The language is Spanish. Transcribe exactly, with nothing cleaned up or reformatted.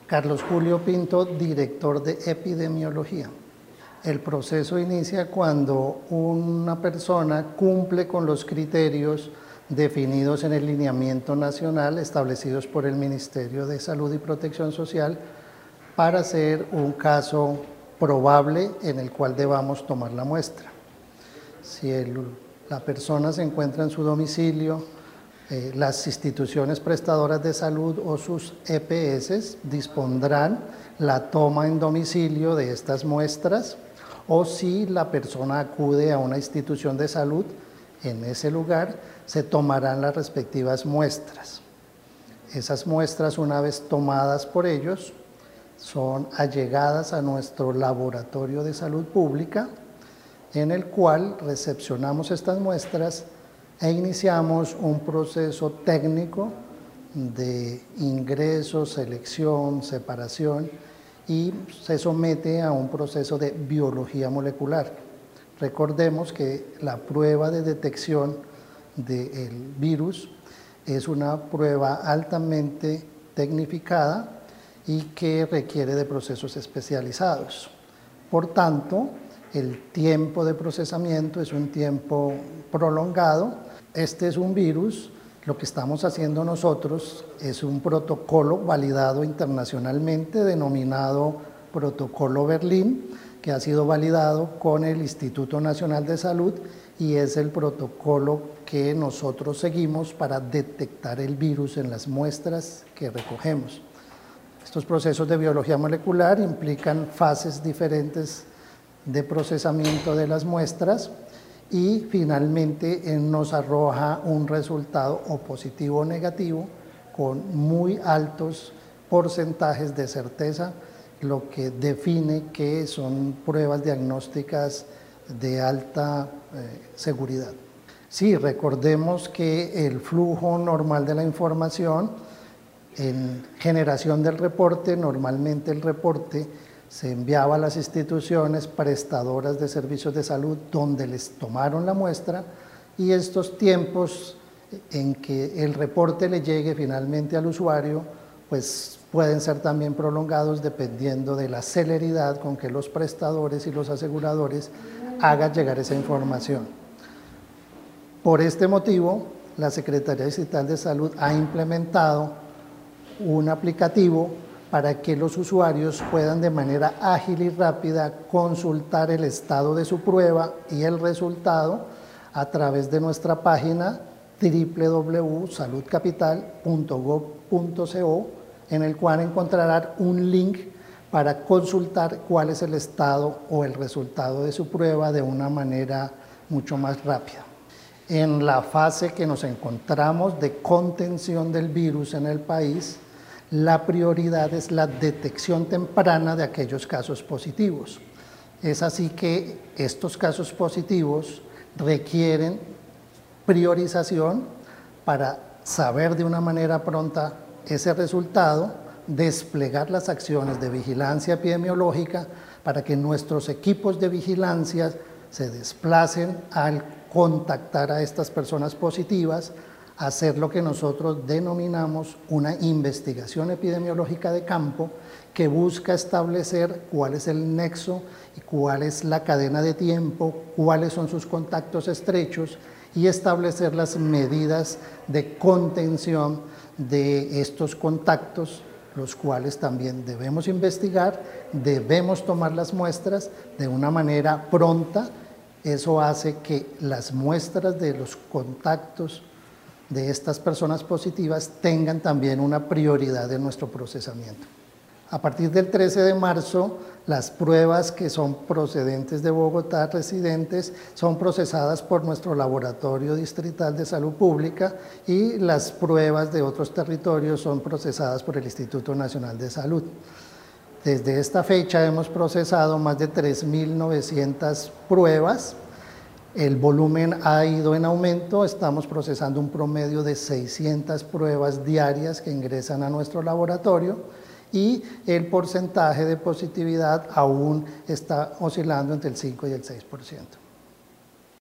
Carlos Julio Pinto, director de epidemiología. El proceso inicia cuando una persona cumple con los criterios definidos en el lineamiento nacional establecidos por el Ministerio de Salud y Protección Social para ser un caso probable en el cual debamos tomar la muestra. Si el, la persona se encuentra en su domicilio, eh, las instituciones prestadoras de salud o sus E P S dispondrán la toma en domicilio de estas muestras, o si la persona acude a una institución de salud, en ese lugar se tomarán las respectivas muestras. Esas muestras, una vez tomadas por ellos, son allegadas a nuestro laboratorio de salud pública, en el cual recepcionamos estas muestras e iniciamos un proceso técnico de ingreso, selección, separación, y se somete a un proceso de biología molecular. Recordemos que la prueba de detección del virus es una prueba altamente tecnificada y que requiere de procesos especializados. Por tanto, el tiempo de procesamiento es un tiempo prolongado. Este es un virus. Lo que estamos haciendo nosotros es un protocolo validado internacionalmente denominado Protocolo Berlín, que ha sido validado con el Instituto Nacional de Salud y es el protocolo que nosotros seguimos para detectar el virus en las muestras que recogemos. Estos procesos de biología molecular implican fases diferentes de procesamiento de las muestras y finalmente nos arroja un resultado o positivo o negativo con muy altos porcentajes de certeza, lo que define que son pruebas diagnósticas de alta eh, seguridad. Sí, recordemos que el flujo normal de la información en generación del reporte, normalmente el reporte se enviaba a las instituciones prestadoras de servicios de salud donde les tomaron la muestra, y estos tiempos en que el reporte le llegue finalmente al usuario pues pueden ser también prolongados dependiendo de la celeridad con que los prestadores y los aseguradores hagan llegar esa información. Por este motivo, la Secretaría Distrital de Salud ha implementado un aplicativo para que los usuarios puedan de manera ágil y rápida consultar el estado de su prueba y el resultado a través de nuestra página doble u doble u doble u punto salud capital punto gob punto co, en el cual encontrarán un link para consultar cuál es el estado o el resultado de su prueba de una manera mucho más rápida. En la fase que nos encontramos de contención del virus en el país, la prioridad es la detección temprana de aquellos casos positivos. Es así que estos casos positivos requieren priorización para saber de una manera pronta ese resultado, desplegar las acciones de vigilancia epidemiológica para que nuestros equipos de vigilancia se desplacen al contactar a estas personas positivas, hacer lo que nosotros denominamos una investigación epidemiológica de campo que busca establecer cuál es el nexo y cuál es la cadena de tiempo, cuáles son sus contactos estrechos y establecer las medidas de contención de estos contactos, los cuales también debemos investigar, debemos tomar las muestras de una manera pronta. Eso hace que las muestras de los contactos de estas personas positivas tengan también una prioridad en nuestro procesamiento. A partir del trece de marzo, las pruebas que son procedentes de Bogotá, residentes, son procesadas por nuestro Laboratorio Distrital de Salud Pública, y las pruebas de otros territorios son procesadas por el Instituto Nacional de Salud. Desde esta fecha hemos procesado más de tres mil novecientas pruebas. El volumen ha ido en aumento, estamos procesando un promedio de seiscientas pruebas diarias que ingresan a nuestro laboratorio, y el porcentaje de positividad aún está oscilando entre el cinco y el seis por ciento.